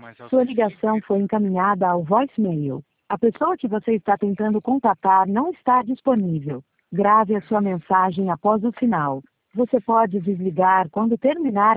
mais alto Sua possível. ligação foi encaminhada ao voicemail. A pessoa que você está tentando contatar não está disponível. Grave a sua mensagem após o sinal. Você pode desligar quando terminar